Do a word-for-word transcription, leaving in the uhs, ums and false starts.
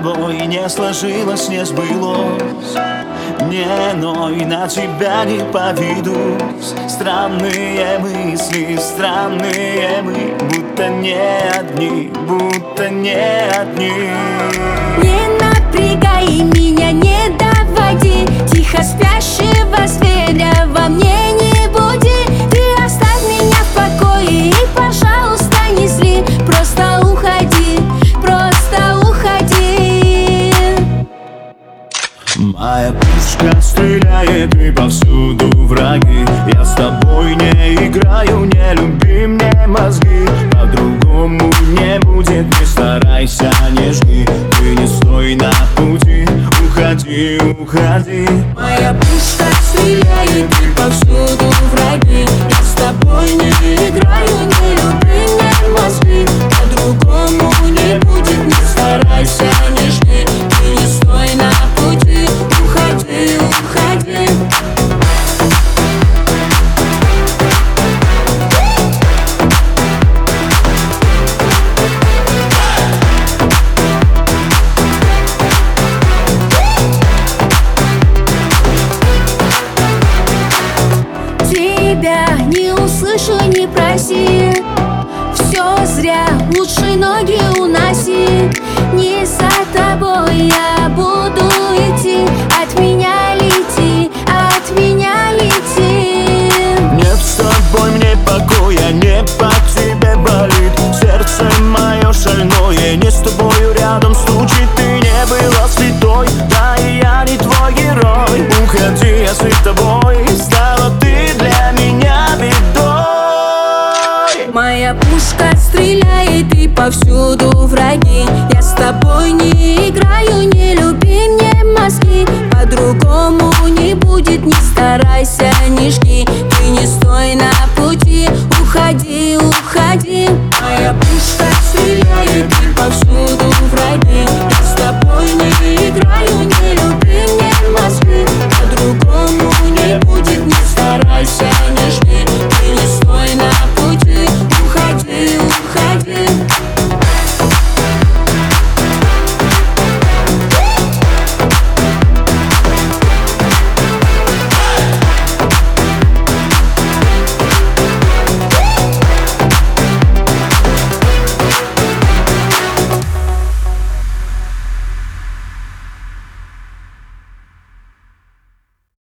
тобой не сложилось, не сбылось. Не ной, на тебя не поведусь. Странные мысли, странные мы, будто не одни, будто не одни. Не напрягай меня, не доводи тихо спящего зверя во мне не буди. Ты оставь меня в покое и, пожалуйста, не зли. Просто уходи, просто уходи. Моя пушка стреляет и повсюду враги. Я с тобой не играю, не люби мне мозги. По-другому не будет, не старайся, не жги. Ты не стой на пути, уходи, уходи. Моя пушка стреляет и повсюду враги. Я с тобой не играю, не люби мне мозги. По-другому не будет, не старайся, не жги. Ты не стой на пути, уходи, уходи. Тебя не услышу, не проси. Все зря, лучше ноги уноси. Не за тобой я буду идти. От меня лети, от меня лети. Нет с тобой мне покоя, не по тебе болит. Сердце мое шальное, не с тобою рядом стучит. Ты не была святой, да и я не твой герой. Уходи, если с тобой стала ты для меня бедой. Моя пушка стреляет и повсюду враги. Я с тобой не играю, не люби мне мозги. По-другому не будет, не старайся, не жги. Ты не стой на пути, уходи, уходи. Моя пушка стреляет и повсюду враги. Я с тобой не играю, не люби мне мозги. По-другому не будет, не старайся, не жги.